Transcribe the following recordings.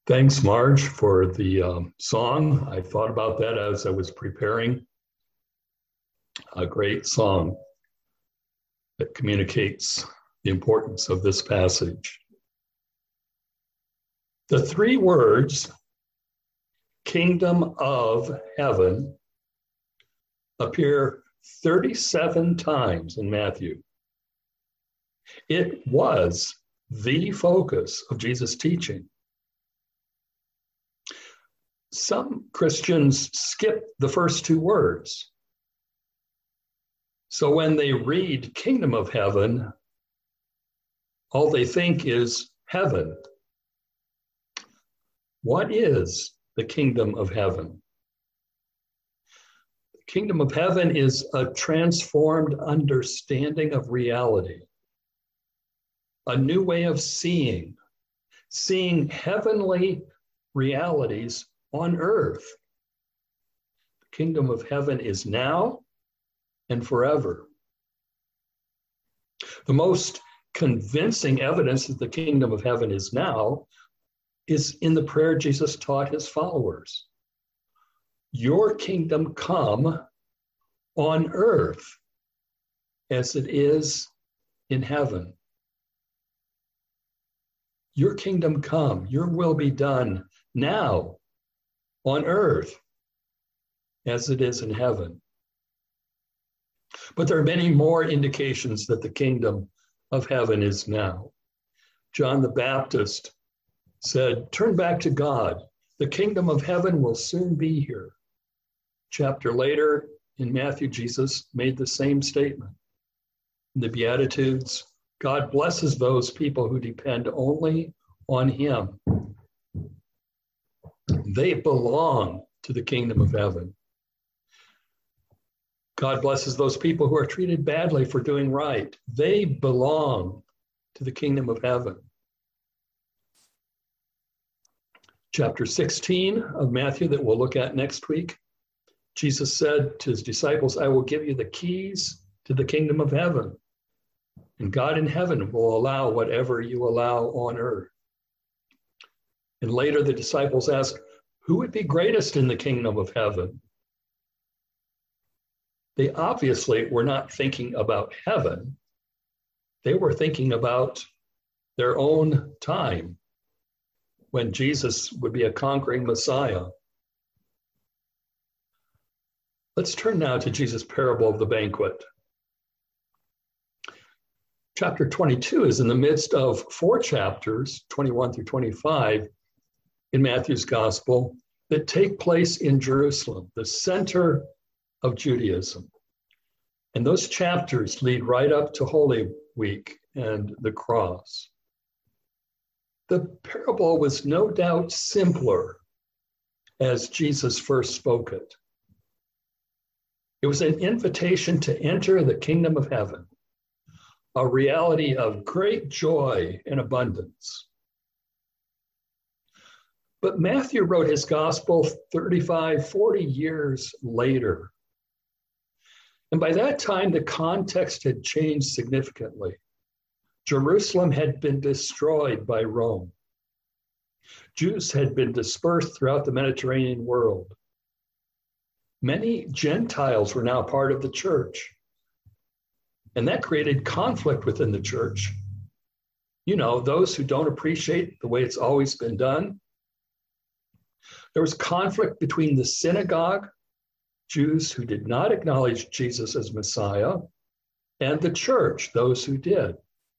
Thanks, Marge, for the song. I thought about that as I was preparing. A great song that communicates the importance of this passage. The three words, kingdom of heaven, appear 37 times in Matthew. It was the focus of Jesus' teaching. Some Christians skip the first two words. So when they read kingdom of heaven, all they think is heaven. What is the kingdom of heaven? The kingdom of heaven is a transformed understanding of reality, a new way of seeing heavenly realities on earth. The kingdom of heaven is now and forever. The most convincing evidence that the kingdom of heaven is now is in the prayer Jesus taught his followers. Your kingdom come on earth as it is in heaven. Your kingdom come, your will be done now on earth as it is in heaven. But there are many more indications that the kingdom of heaven is now. John the Baptist said, "Turn back to God. The kingdom of heaven will soon be here." Chapter later in Matthew, Jesus made the same statement. In the Beatitudes, God blesses those people who depend only on him. They belong to the kingdom of heaven. God blesses those people who are treated badly for doing right. They belong to the kingdom of heaven. Chapter 16 of Matthew that we'll look at next week, Jesus said to his disciples, "I will give you the keys to the kingdom of heaven. And God in heaven will allow whatever you allow on earth." And later the disciples asked, "Who would be greatest in the kingdom of heaven?" They obviously were not thinking about heaven. They were thinking about their own time when Jesus would be a conquering Messiah. Let's turn now to Jesus' parable of the banquet. Chapter 22 is in the midst of 4 chapters, 21 through 25, in Matthew's gospel that take place in Jerusalem, the center of Judaism. And those chapters lead right up to Holy Week and the cross. The parable was no doubt simpler as Jesus first spoke it. It was an invitation to enter the kingdom of heaven, a reality of great joy and abundance. But Matthew wrote his gospel 35, 40 years later. And by that time, the context had changed significantly. Jerusalem had been destroyed by Rome. Jews had been dispersed throughout the Mediterranean world. Many Gentiles were now part of the church. And that created conflict within the church. You know, those who don't appreciate the way it's always been done. There was conflict between the synagogue, Jews who did not acknowledge Jesus as Messiah, and the church, those who did.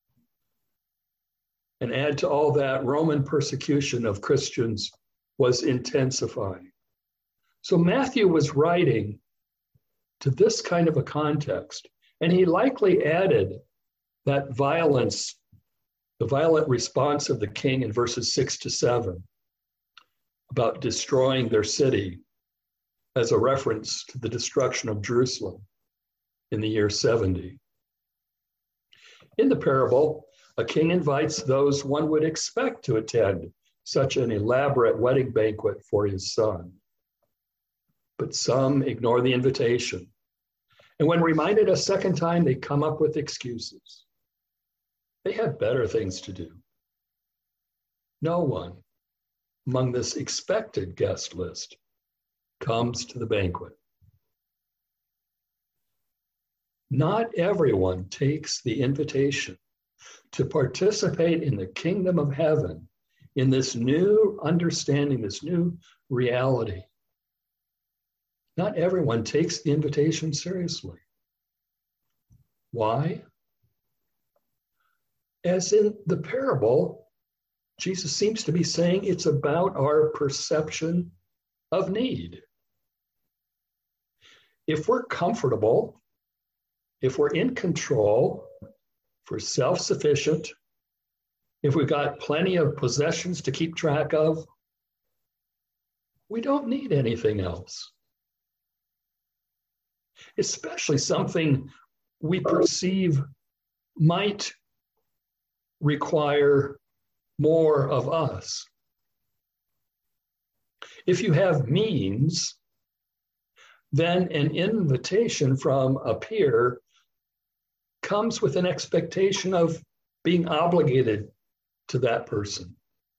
And add to all that, Roman persecution of Christians was intensifying. So Matthew was writing to this kind of a context, and he likely added that violence, the violent response of the king in verses 6 to 7 about destroying their city as a reference to the destruction of Jerusalem in the year 70. In the parable, a king invites those one would expect to attend such an elaborate wedding banquet for his son. But some ignore the invitation. And when reminded a second time, they come up with excuses. They had better things to do. No one among this expected guest list comes to the banquet. Not everyone takes the invitation to participate in the kingdom of heaven, in this new understanding, this new reality. Not everyone takes the invitation seriously. Why? As in the parable, Jesus seems to be saying it's about our perception of need. If we're comfortable, if we're in control, if we're self-sufficient, if we've got plenty of possessions to keep track of, we don't need anything else. Especially something we perceive might require more of us. If you have means, then an invitation from a peer comes with an expectation of being obligated to that person.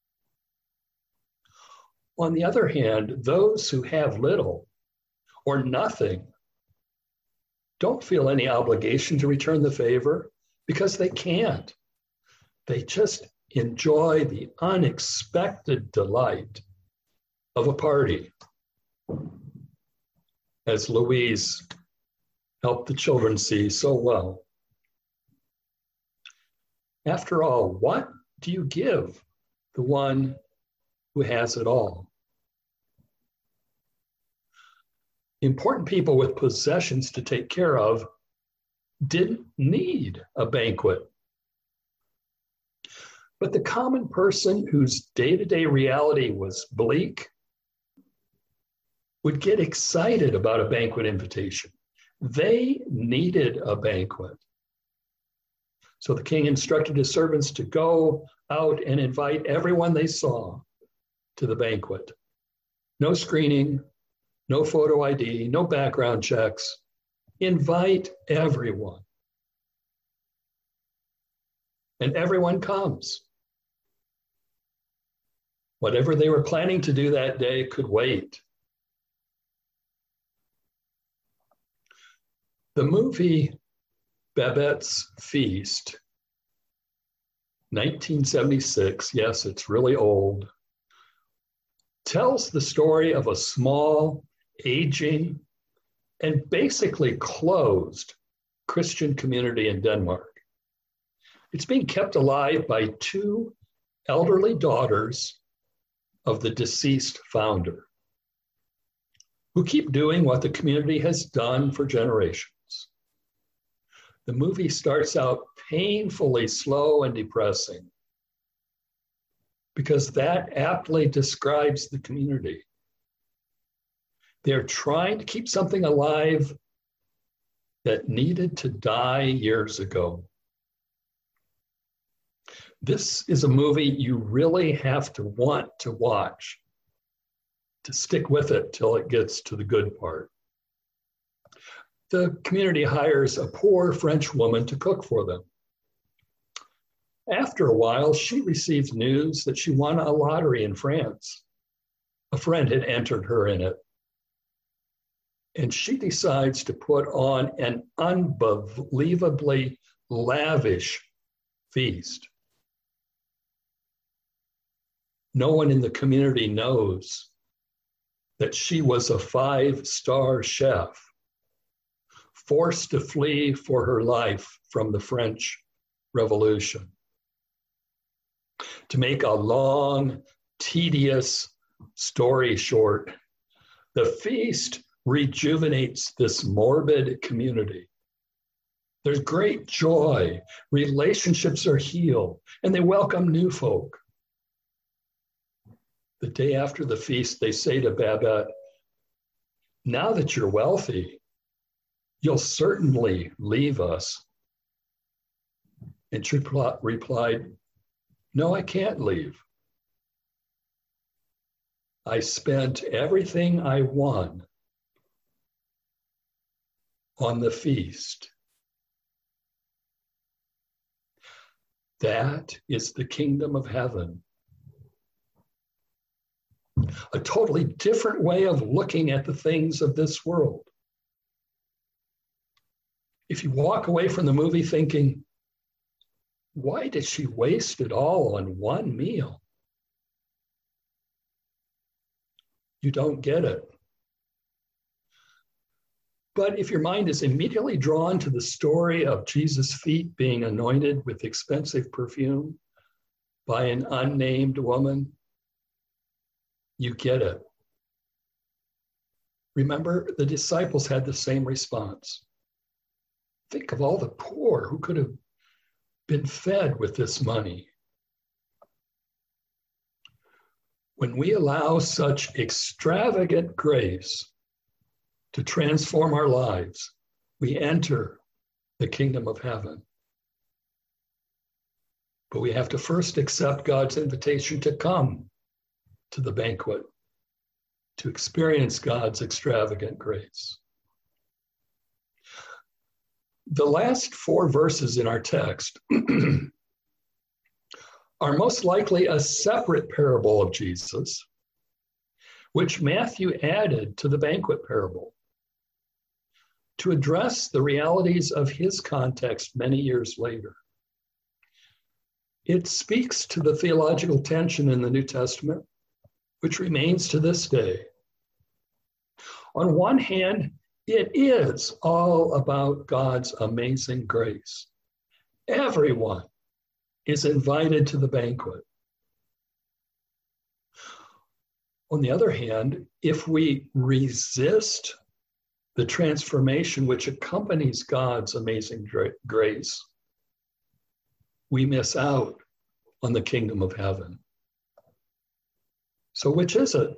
On the other hand, those who have little or nothing don't feel any obligation to return the favor because they can't. They just enjoy the unexpected delight of a party, as Louise helped the children see so well. After all, what do you give the one who has it all? Important people with possessions to take care of didn't need a banquet. But the common person whose day-to-day reality was bleak would get excited about a banquet invitation. They needed a banquet. So the king instructed his servants to go out and invite everyone they saw to the banquet. No screening, no photo ID, no background checks. Invite everyone. And everyone comes. Whatever they were planning to do that day could wait. The movie Babette's Feast, 1976, yes, it's really old, tells the story of a small, aging, and basically closed Christian community in Denmark. It's being kept alive by two elderly daughters of the deceased founder, who keep doing what the community has done for generations. The movie starts out painfully slow and depressing because that aptly describes the community. They're trying to keep something alive that needed to die years ago. This is a movie you really have to want to watch to stick with it till it gets to the good part. The community hires a poor French woman to cook for them. After a while, she receives news that she won a lottery in France. A friend had entered her in it. And she decides to put on an unbelievably lavish feast. No one in the community knows that she was a 5-star chef, forced to flee for her life from the French Revolution. To make a long, tedious story short, the feast rejuvenates this morbid community. There's great joy, relationships are healed, and they welcome new folk. The day after the feast, they say to Babette, "Now that you're wealthy, you'll certainly leave us." And she replied, "No, I can't leave. I spent everything I won on the feast." That is the kingdom of heaven. a totally different way of looking at the things of this world. If you walk away from the movie thinking, why did she waste it all on one meal? You don't get it. But if your mind is immediately drawn to the story of Jesus' feet being anointed with expensive perfume by an unnamed woman, you get it. Remember, the disciples had the same response. Think of all the poor who could have been fed with this money. When we allow such extravagant grace to transform our lives, we enter the kingdom of heaven. But we have to first accept God's invitation to come to the banquet, to experience God's extravagant grace. The last 4 verses in our text are most likely a separate parable of Jesus, which Matthew added to the banquet parable to address the realities of his context many years later. It speaks to the theological tension in the New Testament, which remains to this day. On one hand, it is all about God's amazing grace. Everyone is invited to the banquet. On the other hand, if we resist the transformation which accompanies God's amazing grace, we miss out on the kingdom of heaven. So which is it?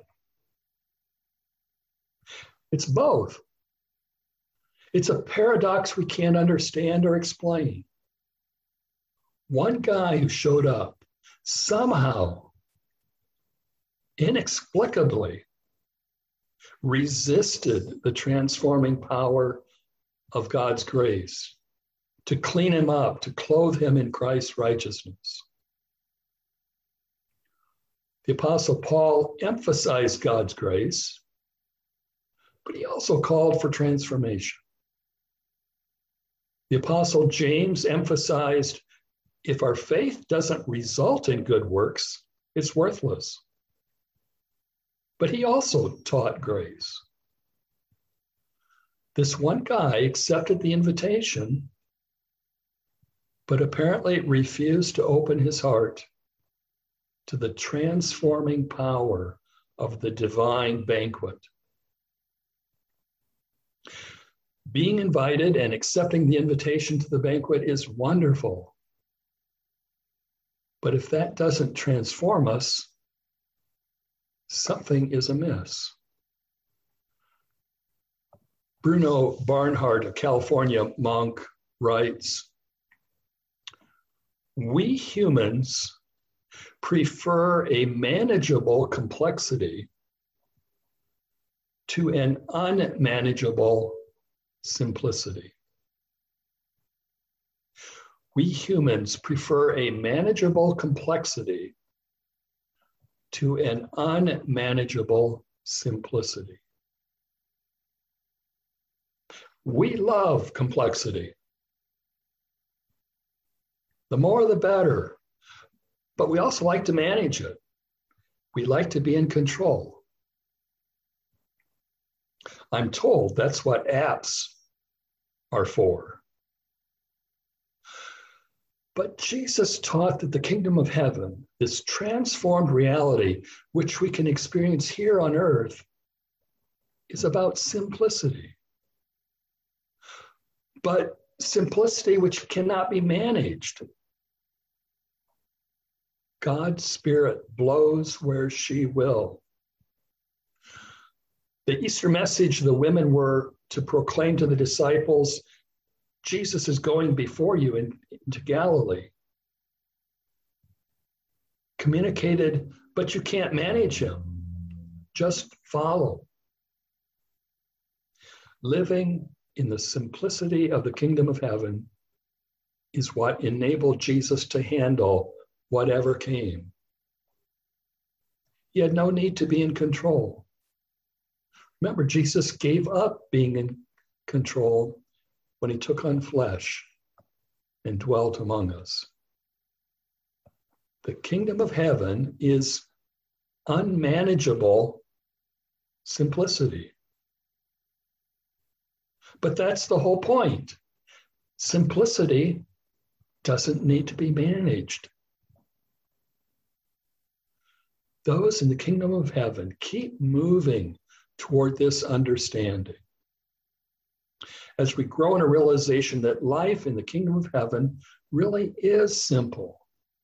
It's both. It's a paradox we can't understand or explain. One guy who showed up somehow, inexplicably, resisted the transforming power of God's grace to clean him up, to clothe him in Christ's righteousness. The Apostle Paul emphasized God's grace, but he also called for transformation. The Apostle James emphasized, if our faith doesn't result in good works, it's worthless. But he also taught grace. This one guy accepted the invitation, but apparently refused to open his heart to the transforming power of the divine banquet. Being invited and accepting the invitation to the banquet is wonderful. But if that doesn't transform us, something is amiss. Bruno Barnhart, a California monk, writes, "We humans prefer a manageable complexity to an unmanageable simplicity." We humans prefer a manageable complexity to an unmanageable simplicity. We love complexity. The more, the better. But we also like to manage it. We like to be in control. I'm told that's what apps are for. But Jesus taught that the kingdom of heaven, this transformed reality, which we can experience here on earth, is about simplicity. But simplicity which cannot be managed. God's Spirit blows where she will. The Easter message the women were to proclaim to the disciples, Jesus is going before you into Galilee. Communicated, but you can't manage him. Just follow. Living in the simplicity of the kingdom of heaven is what enabled Jesus to handle whatever came. He had no need to be in control. Remember, Jesus gave up being in control when he took on flesh and dwelt among us. The kingdom of heaven is unmanageable simplicity. But that's the whole point. Simplicity doesn't need to be managed. Those in the kingdom of heaven keep moving toward this understanding. As we grow in a realization that life in the kingdom of heaven really is simple,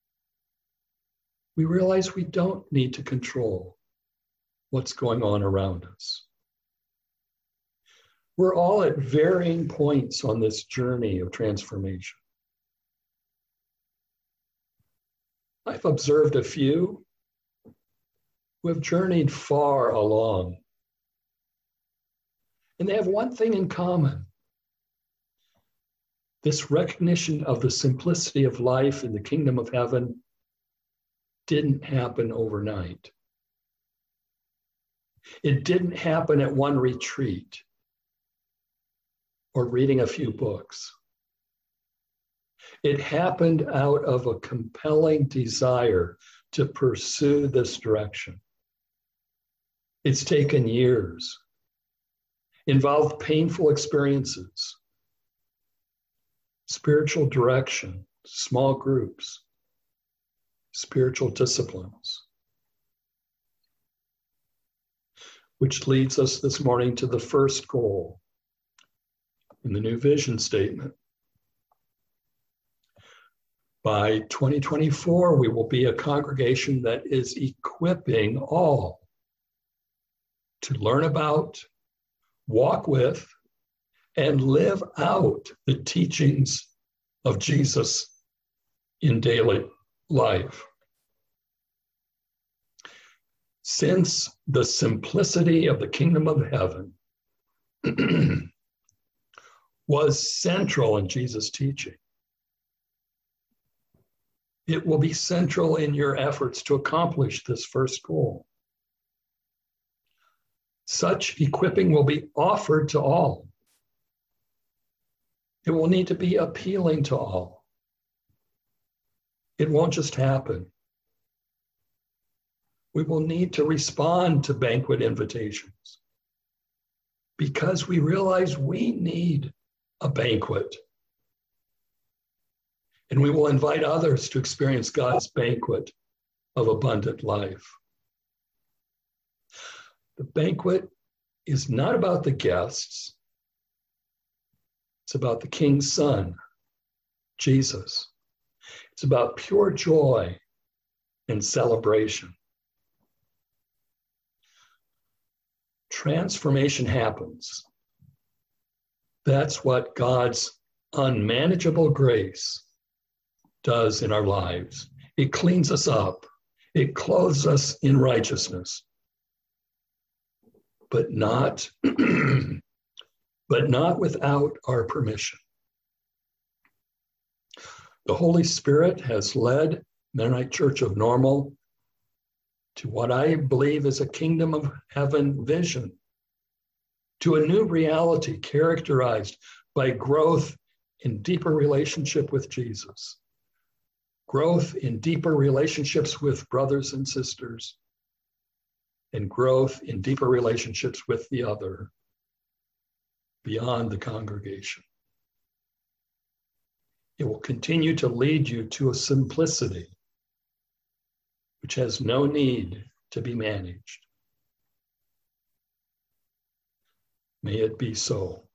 we realize we don't need to control what's going on around us. We're all at varying points on this journey of transformation. I've observed a few who have journeyed far along. And they have one thing in common. This recognition of the simplicity of life in the kingdom of heaven didn't happen overnight. It didn't happen at one retreat or reading a few books. It happened out of a compelling desire to pursue this direction. It's taken years, involved painful experiences, spiritual direction, small groups, spiritual disciplines. Which leads us this morning to the first goal in the new vision statement. By 2024, we will be a congregation that is equipping all to learn about, walk with, and live out the teachings of Jesus in daily life. Since the simplicity of the kingdom of heaven was central in Jesus' teaching, it will be central in your efforts to accomplish this first goal. Such equipping will be offered to all. It will need to be appealing to all. It won't just happen. We will need to respond to banquet invitations because we realize we need a banquet. And we will invite others to experience God's banquet of abundant life. The banquet is not about the guests. It's about the King's Son, Jesus. It's about pure joy and celebration. Transformation happens. That's what God's unmanageable grace does in our lives. It cleans us up. It clothes us in righteousness. But not without our permission. The Holy Spirit has led Mennonite Church of Normal to what I believe is a kingdom of heaven vision, to a new reality characterized by growth in deeper relationship with Jesus, growth in deeper relationships with brothers and sisters, and growth in deeper relationships with the other beyond the congregation. It will continue to lead you to a simplicity which has no need to be managed. May it be so.